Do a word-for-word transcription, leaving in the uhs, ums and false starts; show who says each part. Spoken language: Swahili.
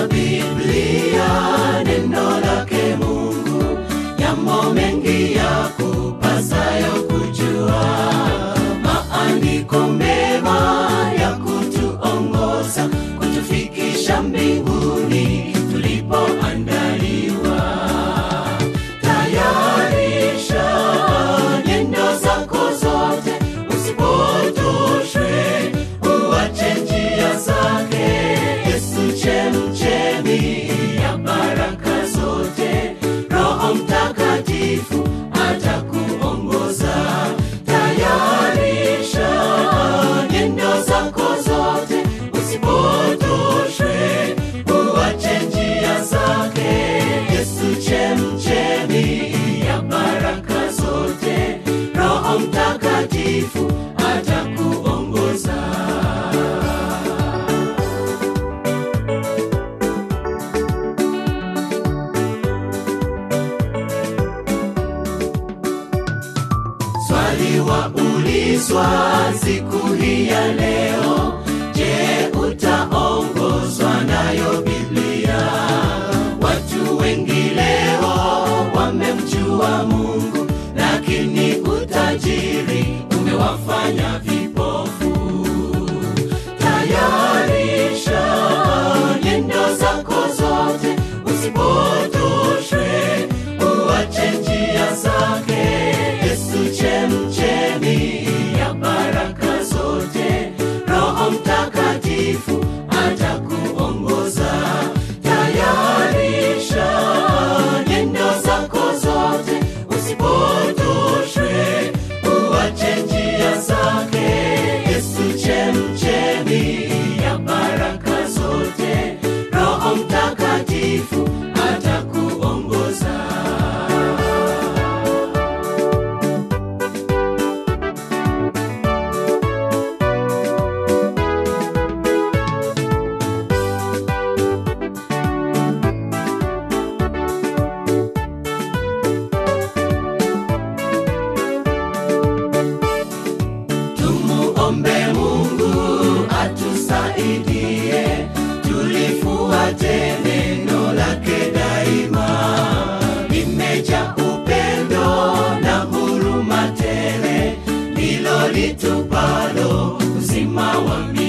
Speaker 1: Biblia, neno lake Mungu, yamo mengi ya kupasayo kujua. Maandiko mema ya kutuongoza, kutufikisha mbinguni tulipoandaliwa. Tayarisha nyendo zako zote, usipotoshwe, uache njia zake. Yesu chemchemi ya baraka zote, Roho Mtakatifu atakuongoza. Tayarisha nyendo zako zote, usipotoshwe, uache njia zake. Yesu chemchemi ya baraka zote, Roho Mtakatifu atakuongoza. Swali waulizwa siku hii ya leo, je, utaongozwa nayo Biblia? Watu wengi leo wamemjua Mungu, lakini utajiri umewafanya vipofu. Tayarisha nyendo zako zote, usipotoshwe, uache njia zake. Yesu chemchemi ya baraka zote, Roho Mtakatifu atakuongoza. Tayarisha nyendo zako zote, usipotoshwe, uache njia zake. Yesu chemchemi ya baraka zote, Roho Mtakatifu atakuongoza. Tumuombe Mungu atusaidie, tulifuate neno lake daima. Limejaa upendo na huruma tele, ndilo litupalo uzima wa milele.